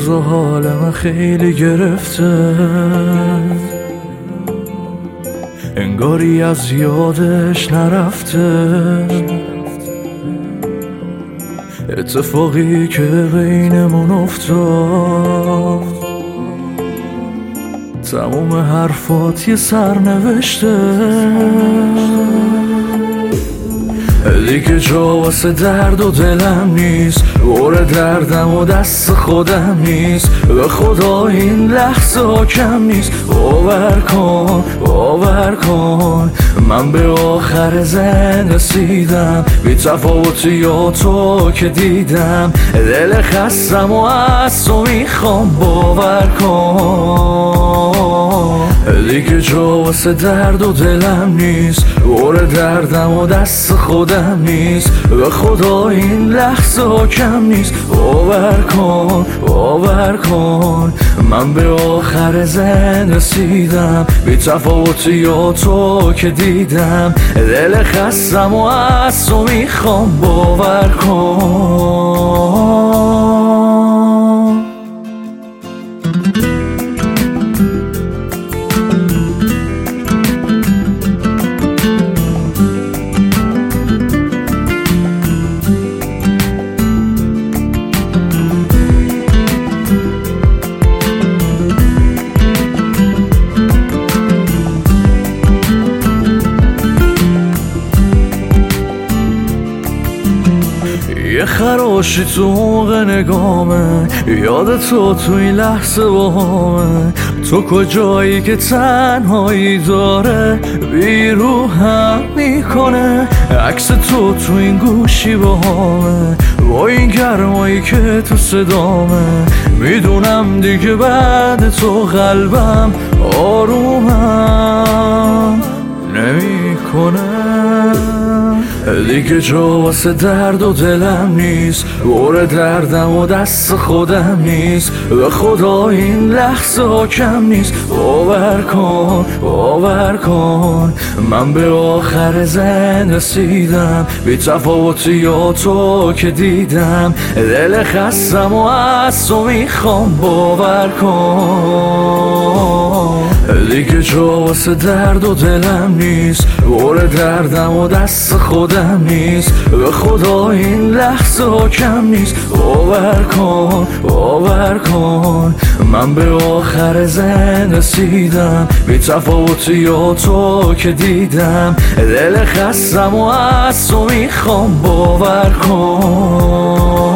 روزا حالم خیلی گرفته، انگاری از یادش نرفته. اتفاقی که بینمون افتاد تموم حرفات یه سرنوشته. دیگه جا واسه درد و دلم نیست، بار دردم و دست خودم نیست. به خدا این لحظه کم نیست. باور کن باور کن من به آخر زن رسیدم، بی تفاوتی یا تو که دیدم. دل خستم و از تو میخوام باور کن. دیگه جا واسه درد و دلم نیست، بار دردم و دست خودم نیست. به خدا این لحظه کم نیست. باور کن باور کن من به آخر زن رسیدم، بی تفاوتی یا تو که دیدم. دل خستم و از تو میخوام باور کن. یه خراشی تو موق نگامه، یاد تو توی لحظه باهامه. تو کجایی که تنهایی داره بیروحم میکنه. عکس تو این گوشی باهامه، با این گرمایی که تو صدامه. میدونم دیگه بعد تو قلبم آرومم نمیکنه. دیگه جا واسه درد و دلم نیست، بار دردم و دست خودم نیست. به خدا این لحظه کم نیست. باور کن باور کن من به آخر زن رسیدم، بی تفاوتی یا تو که دیدم. دل خستم و از تو میخوام باور کن. دیگه جا واسه درد و دلم نیست، بار دردم و دست خودم نیست. به خدا این لحظه کم نیست. باور کن باور کن من به آخر زن رسیدم، بی تفاوتی یا تو که دیدم. دل خستم و از تو میخوام باور کن.